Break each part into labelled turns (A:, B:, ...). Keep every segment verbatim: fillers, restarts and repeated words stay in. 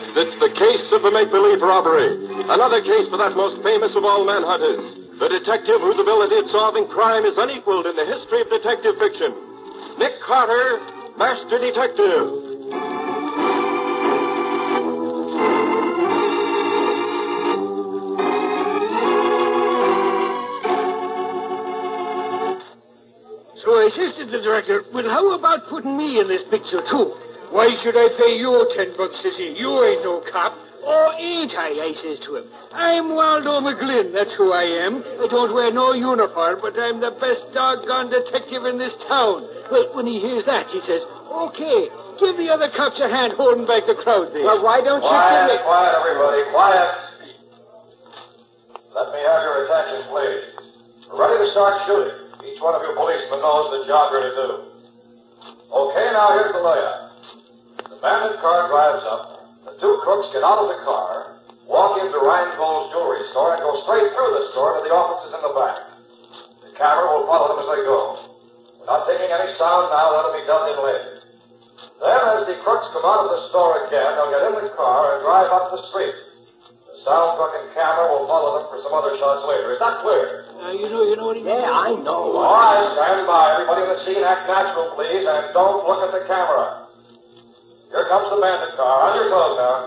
A: it's the case of the make-believe robbery. Another case for that most famous of all manhunters, the detective whose ability at solving crime is unequaled in the history of detective fiction. Nick Carter, Master Detective.
B: So I says to the director, well, how about putting me in this picture, too? Why should I pay you ten bucks, says he? You ain't no cop. Oh, ain't I, I says to him. I'm Waldo McGlynn, that's who I am. I don't wear no uniform, but I'm the best doggone detective in this town. Well, when he hears that, he says, okay, give the other cops a hand holding back the crowd there.
C: Well, why don't
D: quiet,
C: you give me...
D: Quiet, everybody, quiet. Let me have your attention, please. We're ready to start shooting. Each one of you policemen knows the job you're to do. Okay, now here's the layout. The bandit car drives up. The two crooks get out of the car, walk into Reingold's jewelry store, and go straight through the store to the offices in the back. The camera will follow them as they go. We're not taking any sound now. That'll be done in later. Then, as the crooks come out of the store again, they'll get in the car and drive up the street. The sound truck and camera will follow them for some other shots later. Is that clear?
B: Uh, you know, you know what he means?
C: Yeah, I know.
D: All right, stand by. Everybody in the scene, act natural, please, and don't look at the camera. Here comes the bandit car. On your clothes now.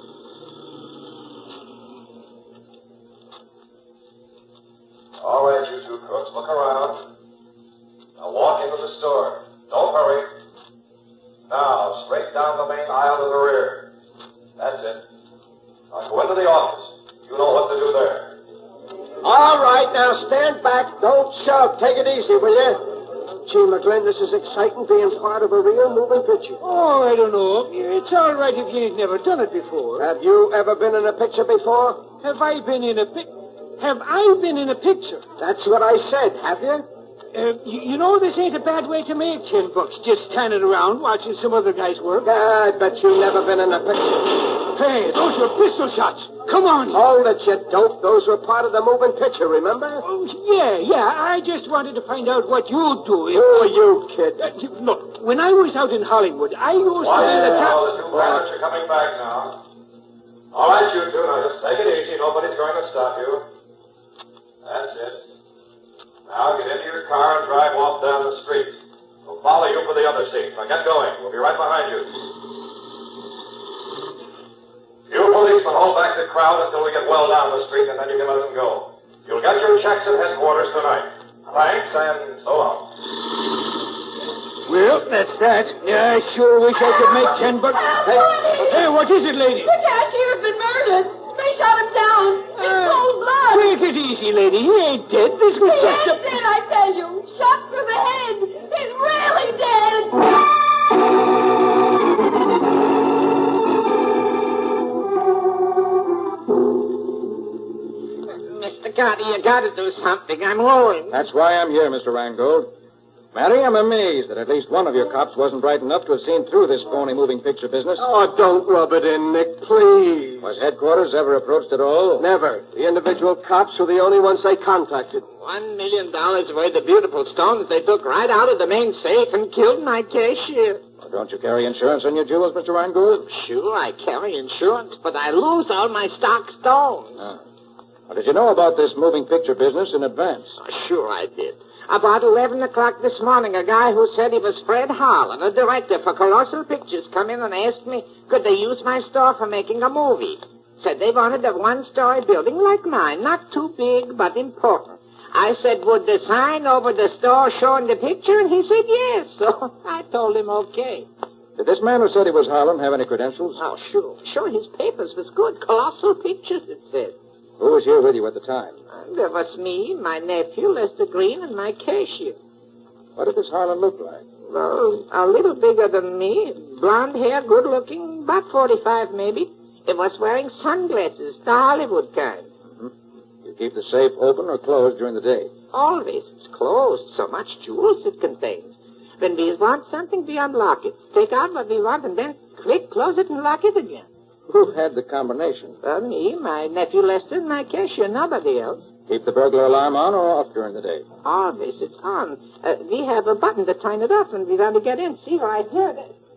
D: All right, you two crooks, look around. Now walk into the store. Don't hurry. Now, straight down the main aisle to the rear. That's it. Now go into the office. You know what to do there.
C: All right, now stand back. Don't shove. Take it easy, will you? Gee, McGlynn, this is exciting, being part of a real moving picture.
B: Oh, I don't know. It's all right if you ain't never done it before.
C: Have you ever been in a picture before?
B: Have I been in a pic... Have I been in a picture?
C: That's what I said, have you?
B: Uh, you, you know, this ain't a bad way to make ten bucks, just standing around watching some other guys work.
C: I bet you've never been in a picture.
B: Hey, those were pistol shots. Come on.
C: Hold it, you dope. Those were part of the moving picture, remember?
B: Oh, yeah, yeah. I just wanted to find out what you'd do if...
C: Who are you, kid?
B: Uh, look, when I was out in Hollywood, I used to be the top...
D: Well, the two bandits are coming back now. All right, you two, now just take it easy. Nobody's going to stop you. That's it. Now get into your car and drive off down the street. We'll follow you for the other seats. Now get going. We'll be right behind you. You policemen hold back the crowd until we get well down the street, and then you can let them go. You'll get your checks at headquarters tonight. Thanks, and so long.
B: Well, that's that. Yeah, I sure wish I could make ten bucks. Hey, hey, what is it, lady?
E: The cashier's been murdered. They shot him down. In
B: Uh,
E: cold blood.
B: Take it easy, lady. He ain't dead. This was
E: He
B: just
E: ain't
B: a...
E: dead, I tell you. Shot through the head. He's really dead.
C: Mister Carter, you gotta do something. I'm ruined.
F: That's why I'm here, Mister Reingold. Mary, I'm amazed that at least one of your cops wasn't bright enough to have seen through this phony moving picture business.
C: Oh, don't rub it in, Nick, please.
F: Was headquarters ever approached at all?
C: Never. The individual cops were the only ones they contacted.
G: One million dollars worth of beautiful stones they took right out of the main safe and killed my cashier.
F: Well, don't you carry insurance on your jewels, Mister Reingold?
G: Sure, I carry insurance, but I lose all my stock stones.
F: Ah. Well, did you know about this moving picture business in advance?
G: Oh, sure I did. About eleven o'clock this morning, a guy who said he was Fred Harlan, a director for Colossal Pictures, come in and asked me, could they use my store for making a movie? Said they wanted a one-story building like mine, not too big, but important. I said, would the sign over the store showing the picture? And he said yes. So I told him okay.
F: Did this man who said he was Harlan have any credentials?
G: Oh, sure. Sure, his papers was good. Colossal Pictures, it said.
F: Who was here with you at the time?
G: There was me, my nephew, Lester Green, and my cashier.
F: What did this Harlan look like?
G: Well, a little bigger than me. Blonde hair, good looking, about forty-five maybe. He was wearing sunglasses, the Hollywood kind.
F: Mm-hmm. You keep the safe open or closed during the day?
G: Always. It's closed. So much jewels it contains. When we want something, we unlock it. Take out what we want and then click, close it, and lock it again.
F: Who had the combination?
G: Uh, me, my nephew Lester, and my cashier, nobody else.
F: Keep the burglar alarm on or off during the day?
G: Always, it's on. Uh, we have a button to turn it off when we want to get in. See right here.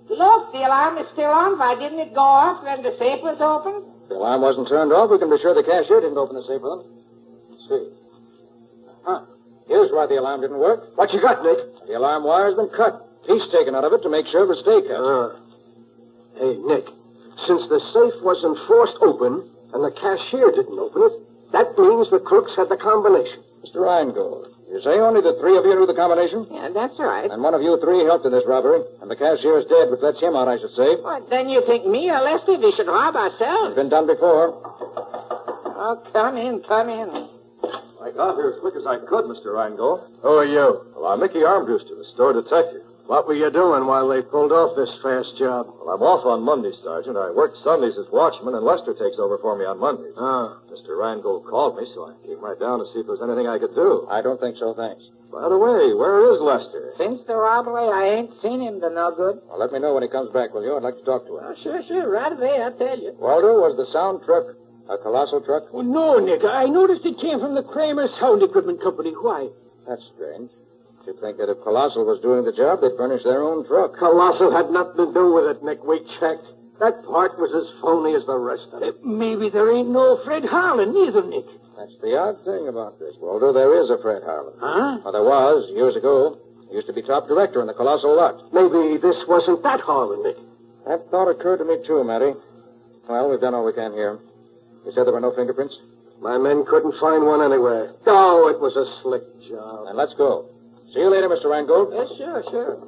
G: Look, the alarm is still on. Why didn't it go off when the safe was open?
F: If the alarm wasn't turned off, we can be sure the cashier didn't open the safe for them. Let's see. Huh. Here's why the alarm didn't work.
C: What you got, Nick?
F: The alarm wire's been cut. Piece taken out of it to make sure it would stay cut.
C: Uh, hey, Nick, since the safe wasn't forced open and the cashier didn't open it, that means the crooks had the combination.
F: Mister Reingold, you say only the three of you knew the combination?
G: Yeah, that's right.
F: And one of you three helped in this robbery, and the cashier is dead, which lets him out, I should say.
G: What, then you think me or Lester we should rob ourselves?
F: It's been done before.
G: Oh, come in, come in.
H: I got here as quick as I could, Mister Reingold.
C: Who are you?
H: Well, I'm Mickey Armbruster, the store detective.
C: What were you doing while they pulled off this fast job?
H: Well, I'm off on Monday, Sergeant. I work Sundays as watchman, and Lester takes over for me on Mondays.
C: Ah.
H: Mister Reingold called me, so I came right down to see if there was anything I could do.
F: I don't think so, thanks.
H: By the way, where is Lester?
G: Since the robbery, I ain't seen him to no good.
F: Well, let me know when he comes back, will you? I'd like to talk to him.
G: Oh, sure, sure. Right away, I'll tell you.
F: Waldo, was the sound truck a colossal truck?
B: Oh, no, Nick. I noticed it came from the Kramer Sound Equipment Company. Why?
F: That's strange. You'd think that if Colossal was doing the job, they'd furnish their own truck.
C: Colossal had nothing to do with it, Nick. We checked. That part was as phony as the rest of it.
B: Uh, maybe there ain't no Fred Harlan either, Nick.
F: That's the odd thing about this, Waldo. There is a Fred Harlan.
B: Huh?
F: Well, there was, years ago. He used to be top director in the Colossal lot.
C: Maybe this wasn't that Harlan, Nick.
F: That thought occurred to me, too, Matty. Well, we've done all we can here. You said there were no fingerprints?
C: My men couldn't find one anywhere. Oh, it was a slick job.
F: Then let's go. See you later, Mister Reingold.
G: Yes, sure, sure.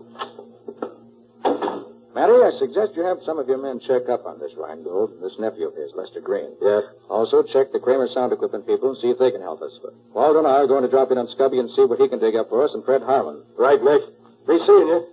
F: Matty, I suggest you have some of your men check up on this Reingold and this nephew of his, Lester Green.
C: Yeah?
F: Also, check the Kramer Sound Equipment people and see if they can help us. Waldo and I are going to drop in on Scubby and see what he can dig up for us and Fred Harlan.
C: Right, Nick. Be seeing you.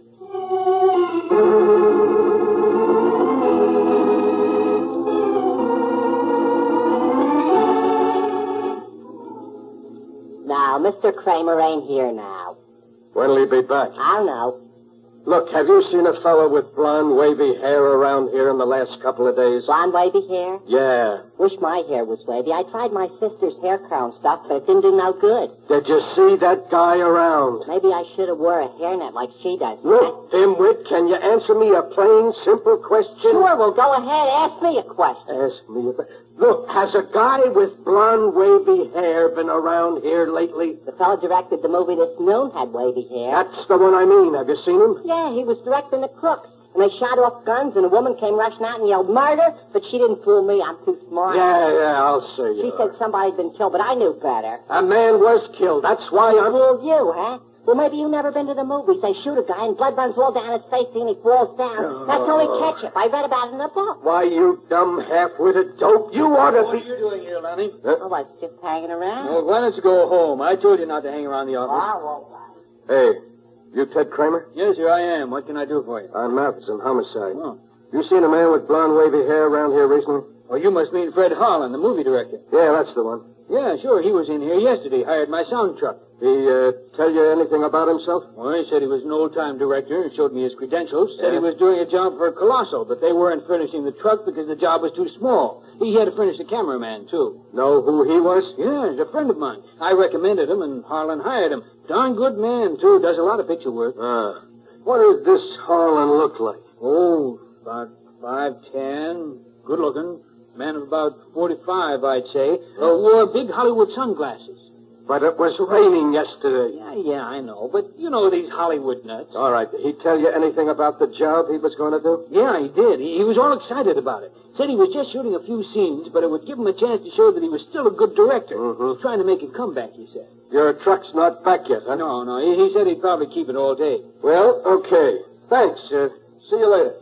I: Now, Mister Kramer ain't here now.
C: When'll he be back?
I: I don't know.
C: Look, have you seen a fellow with blonde, wavy hair around here in the last couple of days?
I: Blonde, wavy hair?
C: Yeah.
I: Wish my hair was wavy. I tried my sister's hair crown stuff, but it didn't do no good.
C: Did you see that guy around?
I: Maybe I should have wore a hairnet like she does.
C: Look, dimwit, can you answer me a plain, simple question?
I: Sure, well, go ahead. Ask me a question.
C: Ask me a... Look, has a guy with blonde, wavy hair been around here lately?
I: The fellow directed the movie this noon had wavy hair.
C: That's the one I mean. Have you seen him?
I: Yeah, he was directing The Crooks. And they shot off guns, and a woman came rushing out and yelled, murder, but she didn't fool me. I'm too smart.
C: Yeah, yeah, I'll see you.
I: She said somebody'd been killed, but I knew better.
C: A man was killed. That's why I'm...
I: Fooled you, huh? Well, maybe you've never been to the movies. They shoot a guy, and blood runs all down his face, and he falls down.
C: Oh.
I: That's only ketchup. I read about it in a book.
C: Why, you dumb half-witted dope. You ought to
B: What
C: be...
B: are you doing here, Lonnie?
I: Oh, I was just hanging around.
B: Well, why don't you go home? I told you not to hang around the office.
I: Oh, well,
C: Hey, you Ted Kramer?
B: Yes, sir, I am. What can I do for you?
C: On Matheson, homicide.
B: Oh.
C: You seen a man with blonde, wavy hair around here recently?
B: Well, you must mean Fred Harlan, the movie director.
C: Yeah, that's the one.
B: Yeah, sure. He was in here yesterday. Hired my sound truck.
C: He, uh, tell you anything about himself?
B: Well, he said he was an old-time director and showed me his credentials. Said
C: Yeah.
B: he was doing a job for Colossal, but they weren't finishing the truck because the job was too small. He had to finish the cameraman, too.
C: Know who he was?
B: Yeah, he's a friend of mine. I recommended him, and Harlan hired him. Darn good man, too. Does a lot of picture work.
C: Ah. What did this Harlan look like?
B: Oh, about five ten, good-looking. Man of about forty-five, I'd say. Uh, wore big Hollywood sunglasses.
C: But it was raining yesterday.
B: Yeah, yeah, I know. But you know these Hollywood nuts.
C: All right. Did he tell you anything about the job he was going to do?
B: Yeah, he did. He, he was all excited about it. Said he was just shooting a few scenes, but it would give him a chance to show that he was still a good director.
C: Mhm.
B: Trying to make a comeback, he said.
C: Your truck's not back yet, huh?
B: No, no. He, he said he'd probably keep it all day.
C: Well, okay. Thanks. Uh, see you later.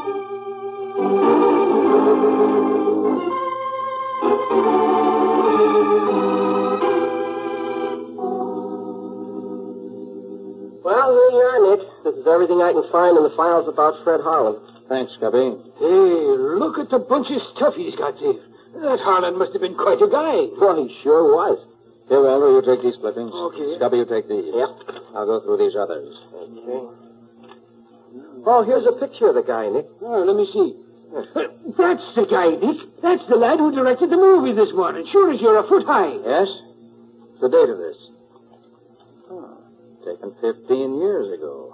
C: Well, here you are, Nick. This is everything I can find in the files about Fred Harlan.
F: Thanks, Scubby.
B: Hey, look at the bunch of stuff he's got there. That Harlan must have been quite a guy.
C: Well, he sure was.
F: Here, Waldo, you take these clippings.
B: Okay.
F: Scubby, you take these.
C: Yep.
F: I'll go through these others.
C: Okay. Oh, here's a picture of the guy, Nick.
B: Oh, let me see. Uh, That's the guy, Nick. That's the lad who directed the movie this morning. Sure as you're a foot high.
F: Yes? The date of this? Oh, taken fifteen years ago.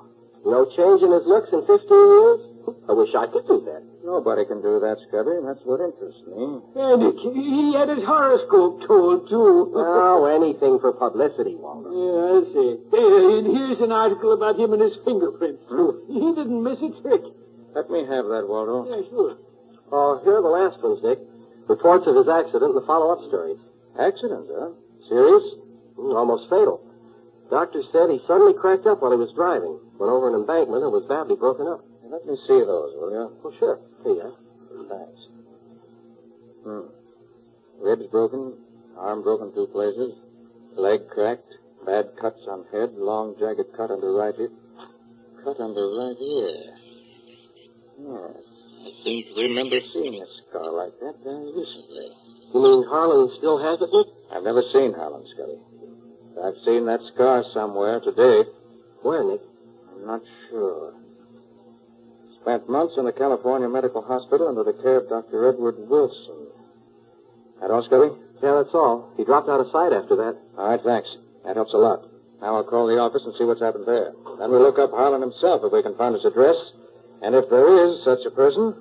C: No change in his looks in fifteen years? I wish I could do that.
F: Nobody can do that, Scubby. That's what interests me.
B: Yeah, Nick, he had his horoscope told, too.
C: Oh, anything for publicity, Walter.
B: Yeah, I see. Hey, and here's an article about him and his fingerprints, too. He didn't miss a trick.
F: Let me have that, Waldo.
B: Yeah, sure.
C: Oh, here are the last ones, Dick. Reports of his accident and the follow-up stories.
F: Accident, huh?
C: Serious? Mm, almost fatal. Doctor said he suddenly cracked up while he was driving. Went over an embankment and was badly broken up.
F: Let me see those, will you?
C: Oh, sure. Here you are.
F: Thanks. Hmm. Ribs broken, arm broken two places, leg cracked, bad cuts on head, long jagged cut under right ear. Cut under right ear. Yes. I seem to remember seeing a scar like that very recently.
C: You mean Harlan still has it, Nick?
F: I've never seen Harlan, Scully. I've seen that scar somewhere today.
C: Where, Nick?
F: I'm not sure. Spent months in the California Medical Hospital under the care of Doctor Edward Wilson. That all, Scully?
C: Yeah, that's all. He dropped out of sight after that.
F: All right, thanks. That helps a lot. Now I'll call the office and see what's happened there. Then we'll look up Harlan himself if we can find his address. And if there is such a person...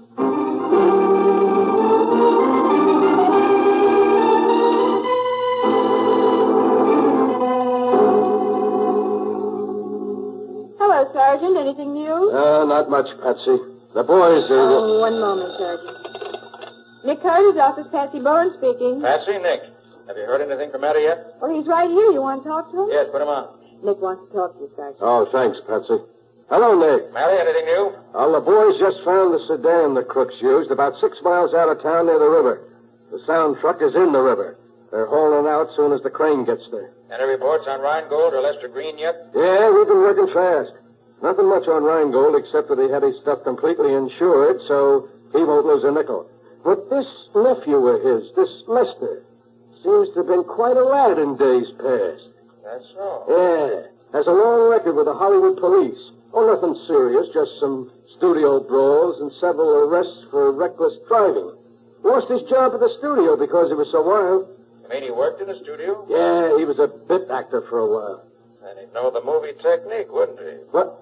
E: Hello, Sergeant. Anything new?
C: Uh, not much, Patsy. The boys are...
E: Oh, one moment, Sergeant. Nick Carter's office, Patsy Bowen speaking.
H: Patsy, Nick. Have you heard anything from Matty yet?
E: Oh, he's right here. You want to talk to him?
H: Yes, put him on.
E: Nick wants to talk to you, Sergeant.
C: Oh, thanks, Patsy. Hello, Nick.
H: Matty, anything new?
C: Well, the boys just found the sedan the crooks used about six miles out of town near the river. The sound truck is in the river. They're hauling out soon as the crane gets there.
H: Any reports on Rheingold or Lester Green yet?
C: Yeah, we've been working fast. Nothing much on Rheingold except that he had his stuff completely insured, so he won't lose a nickel. But this nephew of his, this Lester, seems to have been quite a lad in days past.
H: That's so.
C: Yeah. Has a long record with the Hollywood police. Oh, nothing serious, just some studio brawls and several arrests for reckless driving. Lost his job at the studio because he was so wild.
H: You mean he worked in the studio?
C: Yeah, he was a bit actor for a while.
H: And he'd know the movie technique, wouldn't he?
C: What?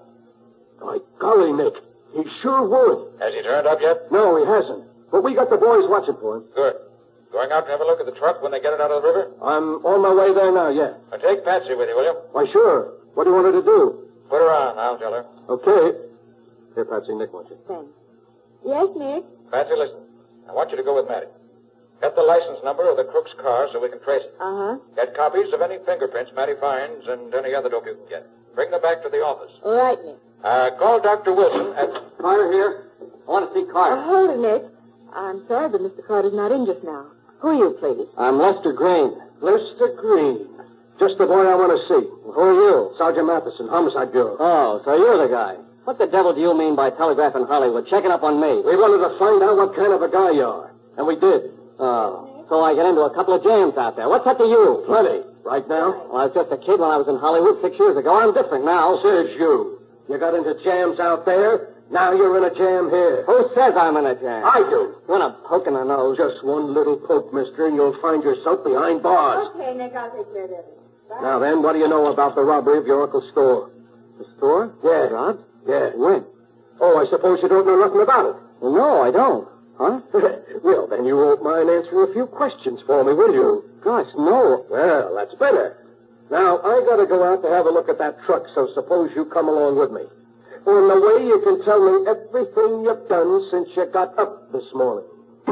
C: My golly, Nick. He sure would.
H: Has he turned up yet?
C: No, he hasn't. But we got the boys watching for him.
H: Good. Going out to have a look at the truck when they get it out of the river?
C: I'm on my way there now, yeah.
H: Now take Patsy with you, will you?
C: Why, sure. What do you want her to do?
H: Put her on, I'll tell her.
C: Okay. Here, Patsy, Nick wants you.
E: Thanks. Yes, Nick?
H: Patsy, listen. I want you to go with Matty. Get the license number of the crook's car so we can trace it.
E: Uh-huh.
H: Get copies of any fingerprints Matty finds and any other dope you can get. Bring them back to the office.
E: All right, Nick.
H: Uh, call Doctor Wilson at...
C: Carter here. I want to see Carter.
E: Oh, hold it, Nick. I'm sorry, but Mister Carter's not in just now. Who are you, please?
C: I'm Lester Green. Lester Green. Just the boy I want to see. Who are you? Sergeant Matheson, Homicide Bureau.
J: Oh, so you're the guy. What the devil do you mean by telegraphing Hollywood, checking up on me?
C: We wanted to find out what kind of a guy you are. And we did.
J: Oh, so I get into a couple of jams out there. What's that to you?
C: Plenty. Right now?
J: Well, I was just a kid when I was in Hollywood six years ago. I'm different now.
C: Says you. You got into jams out there. Now you're in a jam here.
J: Who says I'm in a jam?
C: I do.
J: You want a poke in the nose?
C: Just one little poke, mister, and you'll find yourself behind bars.
E: Okay, Nick, I'll take care of it. Bye.
C: Now then, what do you know about the robbery of your uncle's store?
J: The store?
C: Yeah.
J: Rob?
C: Yeah.
J: When?
C: Oh, I suppose you don't know nothing about it.
J: Well, no, I don't. Huh?
C: Well, then you won't mind answering a few questions for me, will you?
J: Gosh, no.
C: Well, that's better. Now, I gotta go out to have a look at that truck, so suppose you come along with me. On the way, you can tell me everything you've done since you got up this morning.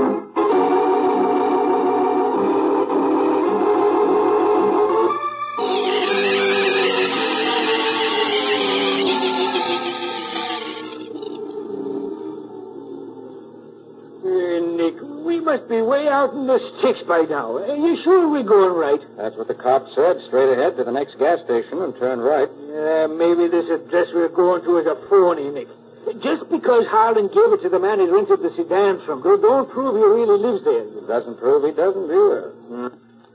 B: Must be way out in the sticks by now. Are you sure we're going right?
F: That's what the cop said. Straight ahead to the next gas station and turn right.
B: Yeah, maybe this address we're going to is a phony, Nick. Just because Harlan gave it to the man he rented the sedan from, don't prove he really lives there.
F: It doesn't prove he doesn't either.
B: Hmm.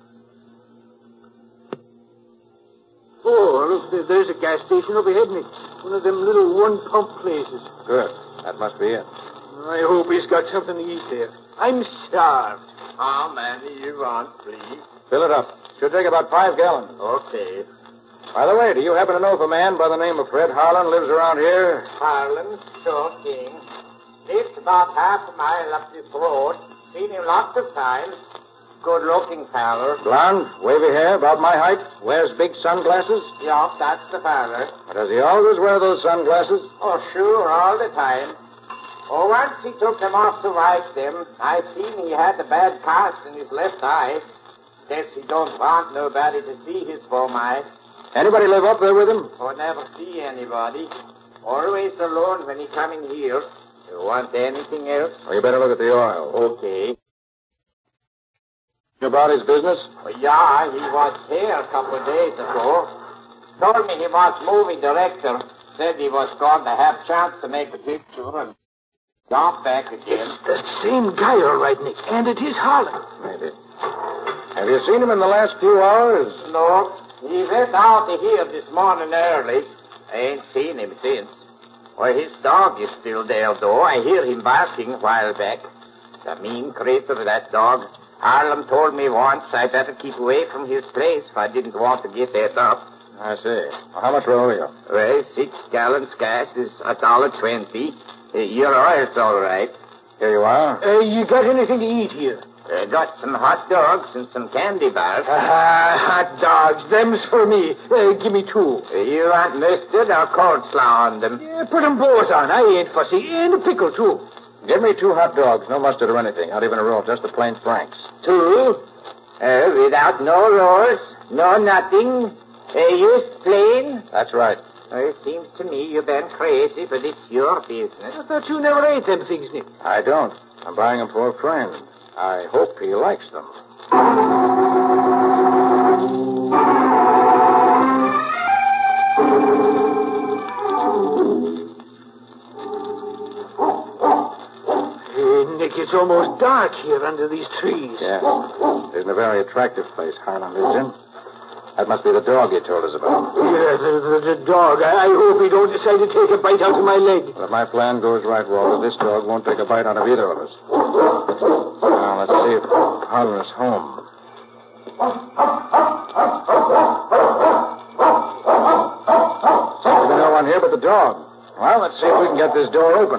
B: Oh, look, there's a gas station overhead, Nick. One of them little one-pump places.
F: Good. That must be it.
B: I hope he's got something to eat there. I'm starved.
K: How many you want, please?
F: Fill it up. Should take about five gallons.
K: Okay.
H: By the way, do you happen to know if a man by the name of Fred Harlan lives around here?
G: Harlan, sure thing. Lived about half a mile up this road. Seen him lots of times. Good-looking feller.
H: Blonde, wavy hair, about my height, wears big sunglasses?
G: Yup, that's the feller.
H: Does he always wear those sunglasses?
G: Oh, sure, all the time. Oh, once he took them off to wipe them. I seen he had a bad cast in his left eye. Guess he don't want nobody to see his bum eye.
H: Anybody live up there with him?
G: Oh, never see anybody. Always alone when he come in here. You want anything else?
H: Well, you better look at the oil.
G: Okay.
H: About his business?
G: Oh, yeah, he was here a couple of days ago. Told me he was movie director. Said he was going to have chance to make a picture and jump back again.
B: It's the same guy, all right, Nick. And it is Harlan.
H: Maybe. Have you seen him in the last few hours?
G: No. He went out of here this morning early. I ain't seen him since. Well, his dog is still there, though. I hear him barking a while back. The mean creature, that dog. Harlan told me once I better keep away from his place if I didn't want to get that up.
H: I see. Well, how much oil are you?
G: Well, six gallons gas is a dollar twenty. Uh, your oil's all right.
H: Here you are.
B: Uh, you got anything to eat here?
G: I got some hot dogs and some candy bars.
B: Ah, hot dogs. Them's for me. Uh, give me two.
G: Uh, you want mustard or coleslaw on them?
B: Yeah, put them both on. I ain't fussy. And a pickle, too.
H: Give me two hot dogs, no mustard or anything. Not even a roll, just the plain Franks.
G: Two? Uh, without no rolls, no nothing. Uh, just plain?
H: That's right.
G: Uh, it seems to me you've been crazy, but it's your business.
B: I thought you never ate them things, Nick.
H: I don't. I'm buying them for a friend. I hope he likes them.
B: Nick, it's almost dark here under these trees.
H: Yeah. It isn't a very attractive place Harlan lives in. That must be the dog you told us about.
B: Yeah, the, the, the dog. I, I hope he don't decide to take a bite out of my leg.
H: Well, if my plan goes right, Walter, this dog won't take a bite out of either of us. Now, let's see if Harlan is home. Seems to be no one here but the dog. Well, let's see if we can get this door open.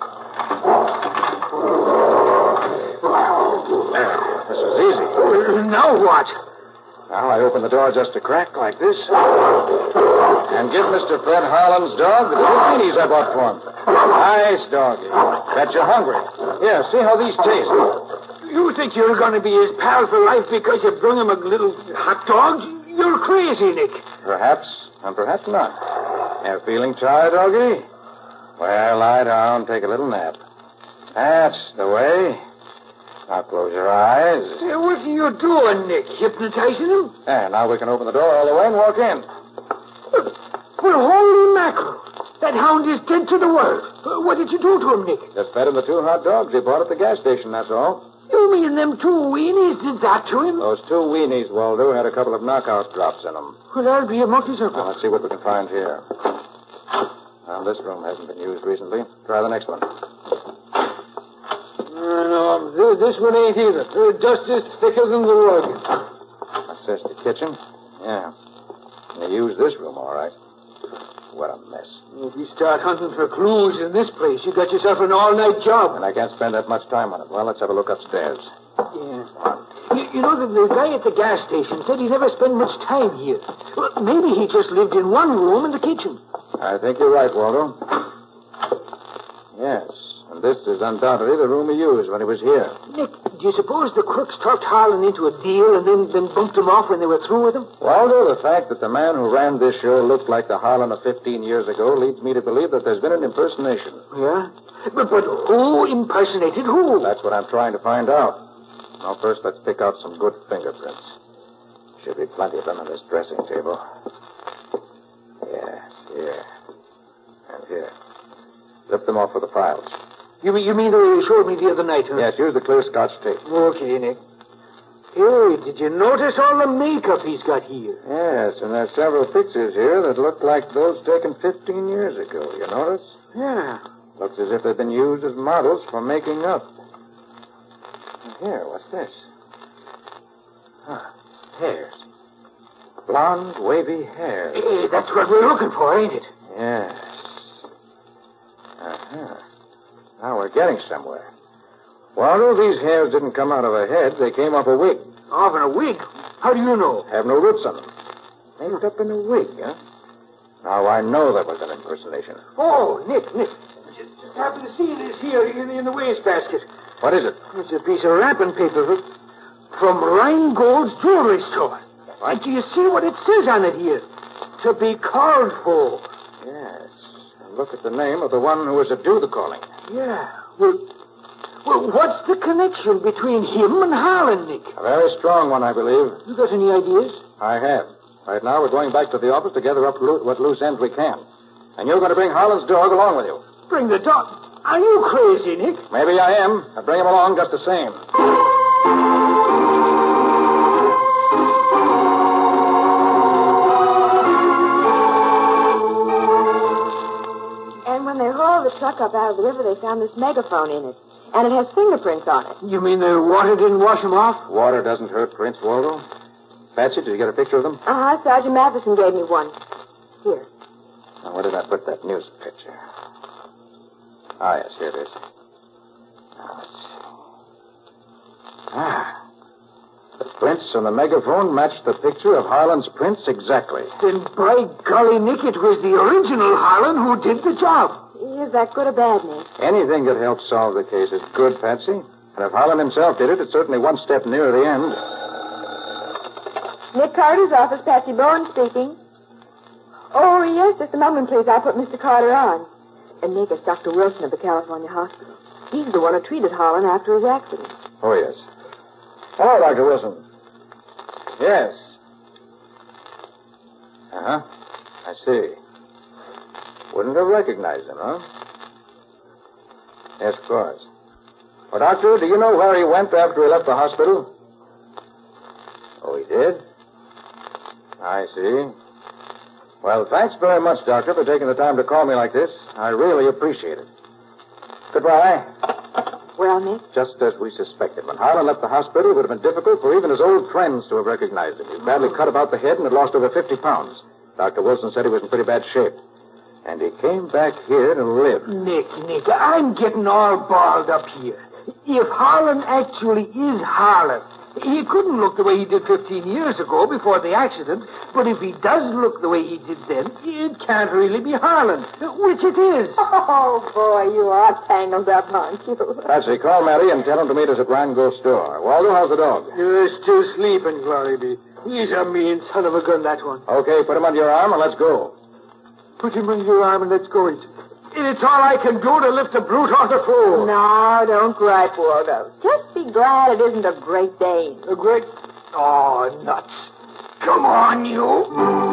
H: There. This was easy.
B: Now what?
H: Now I open the door just a crack like this. And give Mister Fred Harlan's dog the two beanies I bought for him. Nice doggy. Bet you're hungry. Here, see how these taste.
B: You think you're going to be his pal for life because you brung him a little hot dog? You're crazy, Nick.
H: Perhaps, and perhaps not. You feeling tired, doggy? Well, lie down, take a little nap. That's the way. Now close your eyes.
B: Hey, what are you doing, Nick? Hypnotizing him?
H: Yeah, now we can open the door all the way and walk in.
B: Well, holy mackerel. That hound is dead to the world. Uh, What did you do to him, Nick?
H: Just fed him the two hot dogs he bought at the gas station, that's all.
B: You mean them two weenies did that to him?
H: Those two weenies, Waldo, had a couple of knockout drops in them.
B: Well, that'll be a monkey's
H: Now,
B: effort.
H: let's see what we can find here. Well, this room hasn't been used recently. Try the next one.
B: Uh, no, th- this one ain't either. The dust is thicker than the rug.
H: That's just the kitchen. Yeah. They used this room, all right. What a mess.
B: If you start hunting for clues in this place, you got yourself an all-night job.
H: And I can't spend that much time on it. Well, let's have a look upstairs.
B: Yeah. You, you know, the, the guy at the gas station said he never spent much time here. Well, maybe he just lived in one room in the kitchen.
H: I think you're right, Waldo. Yes. And this is undoubtedly the room he used when he was here.
B: Nick, do you suppose the crooks talked Harlan into a deal and then, then bumped him off when they were through with him?
H: Waldo, the fact that the man who ran this show looked like the Harlan of fifteen years ago leads me to believe that there's been an impersonation.
B: Yeah? But, but who impersonated who?
H: That's what I'm trying to find out. Now, first, let's pick out some good fingerprints. Should be plenty of them on this dressing table. Yeah, here. And here. Zip them off for the files.
B: You mean, you mean they showed me the other night, huh?
H: Yes, use the clear Scotch tape.
B: Okay, Nick. Hey, did you notice all the makeup he's got here?
H: Yes, and there's several pictures here that look like those taken fifteen years ago. You notice?
B: Yeah.
H: Looks as if they've been used as models for making up. And here, what's this? Huh, hairs. Blonde, wavy hair.
B: Hey, that's what we're looking for, ain't it?
H: Yes. Uh-huh. Now we're getting somewhere. Waldo, these hairs didn't come out of a head. They came off a wig.
B: Off in a wig? How do you know?
H: Have no roots on them. Made up in a wig, huh? Now I know that was an impersonation.
B: Oh, Nick, Nick. Just, just happened to see this here in, in the wastebasket.
H: What is it?
B: It's a piece of wrapping paper from Rheingold's jewelry store. What? Do you see what it says on it here? To be called for.
H: Yes. And look at the name of the one who was to do the calling.
B: Yeah. Well, well, what's the connection between him and Harlan, Nick?
H: A very strong one, I believe.
B: You got any ideas?
H: I have. Right now, we're going back to the office to gather up lo- what loose ends we can. And you're going to bring Harlan's dog along with you.
B: Bring the dog? Are you crazy, Nick?
H: Maybe I am. I'll bring him along just the same.
E: And when they hauled the truck up out of the river, they found this megaphone in it. And it has fingerprints on it.
B: You mean the water didn't wash him off?
H: Water doesn't hurt prints, Waldo. Patsy, did you get a picture of them?
E: Uh-huh. Sergeant Matheson gave me one. Here.
H: Now, where did I put that news picture? Ah, yes, here it is. Now, let's see. Ah. The prints on the megaphone matched the picture of Harlan's prints exactly.
B: Then, by golly, Nick, it was the original Harlan who did the job.
E: Is that good or bad, Nick?
H: Anything that helps solve the case is good, Patsy. And if Harlan himself did it, it's certainly one step nearer the end.
E: Nick Carter's office, Patsy Bowen speaking. Oh, yes, just a moment, please. I'll put Mister Carter on. And Nick, it's Doctor Wilson of the California Hospital. He's the one who treated Harlan after his accident.
H: Oh, yes. Hello, Doctor Wilson. Yes. Uh-huh. I see. Wouldn't have recognized him, huh? Yes, of course. Well, Doctor, do you know where he went after he left the hospital? Oh, he did? I see. Well, thanks very much, Doctor, for taking the time to call me like this. I really appreciate it. Goodbye.
E: Well, Nick?
H: Just as we suspected. When Harlan left the hospital, it would have been difficult for even his old friends to have recognized him. He was badly cut about the head and had lost over fifty pounds. Doctor Wilson said he was in pretty bad shape. And he came back here to live.
B: Nick, Nick, I'm getting all balled up here. If Harlan actually is Harlan, he couldn't look the way he did fifteen years ago before the accident, but if he does look the way he did then, it can't really be Harlan, which it is.
E: Oh, boy, you are tangled up, aren't you?
H: Patsy, call Matty and tell him to meet us at Rheingold's store. Waldo, how's the dog?
B: You're still sleeping, Glory be. He's a mean son of a gun, that one.
H: Okay, put him under your arm and let's go.
B: Put him under your arm and let's go. It's all I can do to lift the brute off the floor.
E: No, don't gripe, Waldo. Just be glad it isn't a Great Dane.
B: A great... Oh, nuts. Come on, you.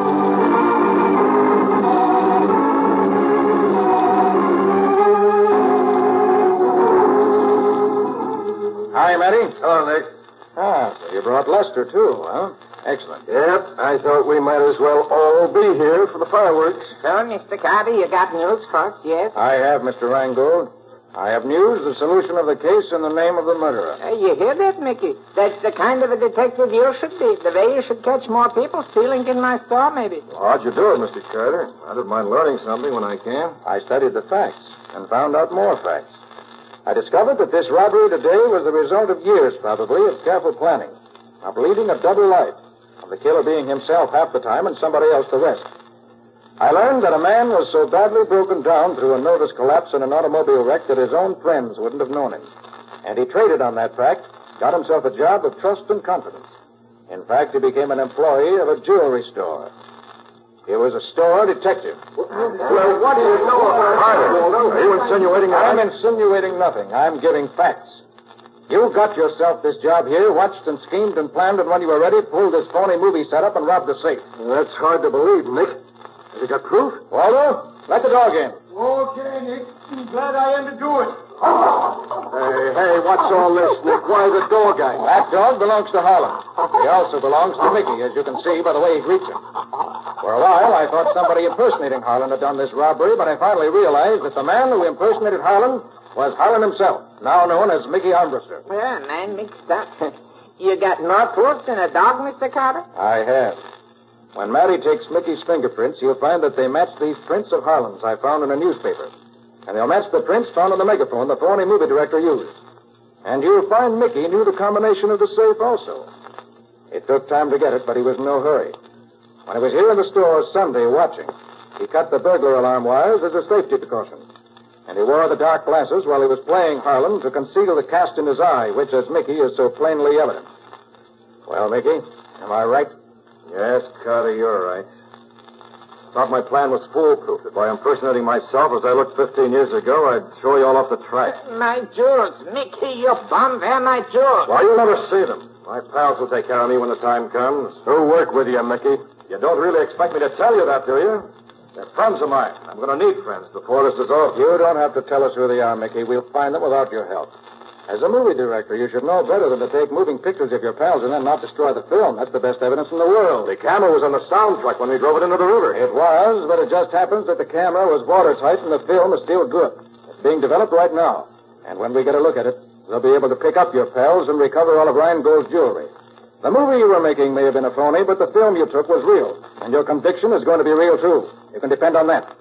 H: Hi, Matty.
C: Hello, Nick.
H: Ah, so you brought Lester, too, huh? Excellent.
C: Yep, I thought we might as well all be here for the fireworks.
G: So, Mister Carter, you got news for us, yes?
H: I have, Mister Rheingold. I have news, the solution of the case, and the name of the murderer.
G: Uh, you hear that, Mickey? That's the kind of a detective you should be. The way you should catch more people stealing in my store, maybe.
C: Well, how'd you do it, Mister Carter? I don't mind learning something when I can.
H: I studied the facts and found out more facts. I discovered that this robbery today was the result of years, probably, of careful planning, of leading a double life, of the killer being himself half the time and somebody else the rest. I learned that a man was so badly broken down through a nervous collapse in an automobile wreck that his own friends wouldn't have known him. And he traded on that fact, got himself a job of trust and confidence. In fact, he became an employee of a jewelry store. He was a store detective.
C: Well, what do you know about Carter, Waldo? Are you insinuating that?
H: I'm insinuating nothing. I'm giving facts. You got yourself this job here, watched and schemed and planned, and when you were ready, pulled this phony movie setup and robbed the safe.
C: Well, that's hard to believe, Nick. Have you got proof?
H: Waldo, let the dog in.
B: Okay, Nick. I'm glad I am to do it.
C: Hey, hey, what's all this, Nick? Why the dog act?
H: That dog belongs to Harlan. He also belongs to Mickey, as you can see by the way he greets him. For a while, I thought somebody impersonating Harlan had done this robbery, but I finally realized that the man who impersonated Harlan was Harlan himself, now known as Mickey Armbruster.
G: Yeah, man, mixed up. You got more proof than a dog, Mister Carter?
H: I have. When Matty takes Mickey's fingerprints, he'll find that they match these prints of Harlan's I found in a newspaper. And they'll match the prints found on the megaphone the phony movie director used. And you'll find Mickey knew the combination of the safe also. It took time to get it, but he was in no hurry. When he was here in the store Sunday watching, he cut the burglar alarm wires as a safety precaution. And he wore the dark glasses while he was playing Harlan to conceal the cast in his eye, which, as Mickey, is so plainly evident. Well, Mickey, am I right?
C: Yes, Carter, you're right. Thought my plan was foolproof. That by impersonating myself as I looked fifteen years ago, I'd throw you all off the track.
G: My jewels. Mickey, you bum. They're my jewels.
C: Why, you'll never see them. My pals will take care of me when the time comes. Who'll work with you, Mickey? You don't really expect me to tell you that, do you? They're friends of mine. I'm going to need friends before this is over.
H: You don't have to tell us who they are, Mickey. We'll find them without your help. As a movie director, you should know better than to take moving pictures of your pals and then not destroy the film. That's the best evidence in the world.
C: The camera was on the sound truck when we drove it into the river.
H: It was, but it just happens that the camera was watertight and the film is still good. It's being developed right now. And when we get a look at it, we'll be able to pick up your pals and recover all of Rheingold's jewelry. The movie you were making may have been a phony, but the film you took was real. And your conviction is going to be real, too. You can depend on that.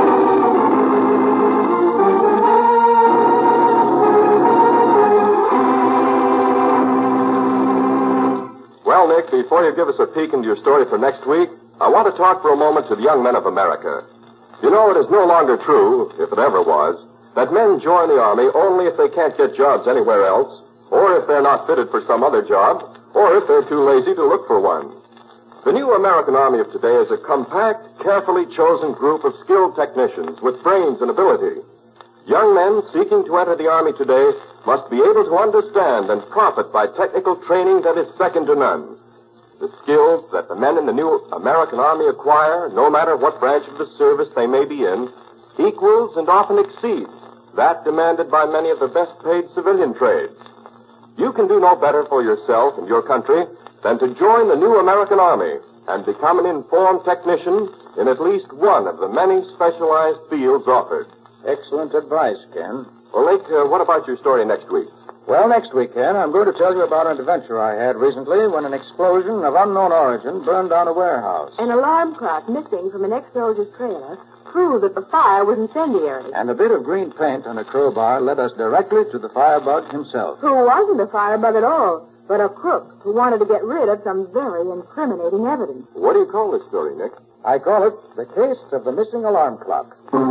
A: Well, Nick, before you give us a peek into your story for next week, I want to talk for a moment to the young men of America. You know, it is no longer true, if it ever was, that men join the Army only if they can't get jobs anywhere else, or if they're not fitted for some other job, or if they're too lazy to look for one. The new American Army of today is a compact, carefully chosen group of skilled technicians with brains and ability. Young men seeking to enter the Army today must be able to understand and profit by technical training that is second to none. The skills that the men in the new American Army acquire, no matter what branch of the service they may be in, equals and often exceeds that demanded by many of the best-paid civilian trades. You can do no better for yourself and your country than to join the new American Army and become an informed technician in at least one of the many specialized fields offered.
H: Excellent advice, Ken.
A: Well, Nick, uh, what about your story next week?
H: Well, next week, Ken, I'm going to tell you about an adventure I had recently when an explosion of unknown origin burned down a warehouse.
E: An alarm clock missing from an ex-soldier's trailer proved that the fire was incendiary.
H: And a bit of green paint on a crowbar led us directly to the firebug himself.
E: Who wasn't a firebug at all, but a crook who wanted to get rid of some very incriminating evidence.
A: What do you call this story, Nick?
H: I call it The Case of the Missing Alarm Clock.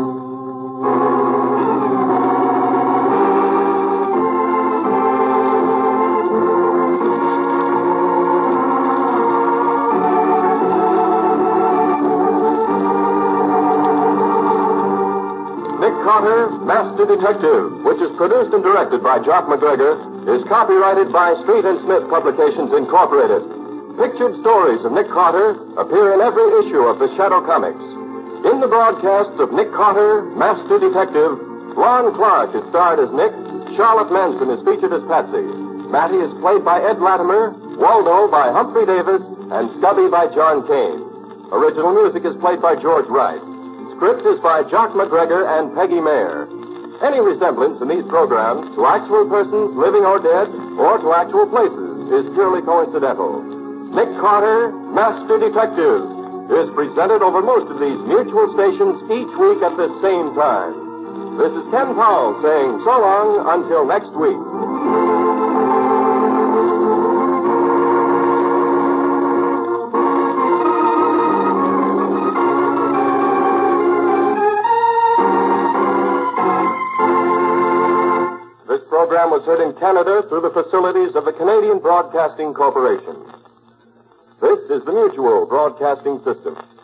A: Nick Carter, Master Detective, which is produced and directed by Jock McGregor, is copyrighted by Street and Smith Publications, Incorporated. Pictured stories of Nick Carter appear in every issue of the Shadow Comics. In the broadcasts of Nick Carter, Master Detective, Lon Clark is starred as Nick, Charlotte Manson is featured as Patsy, Matty is played by Ed Latimer, Waldo by Humphrey Davis, and Stubby by John Kane. Original music is played by George Wright. Script is by Jock McGregor and Peggy Mayer. Any resemblance in these programs to actual persons, living or dead, or to actual places is purely coincidental. Nick Carter, Master Detective, is presented over most of these mutual stations each week at the same time. This is Ken Powell saying so long until next week. This program was heard in Canada through the facilities of the Canadian Broadcasting Corporation. This is the Mutual Broadcasting System.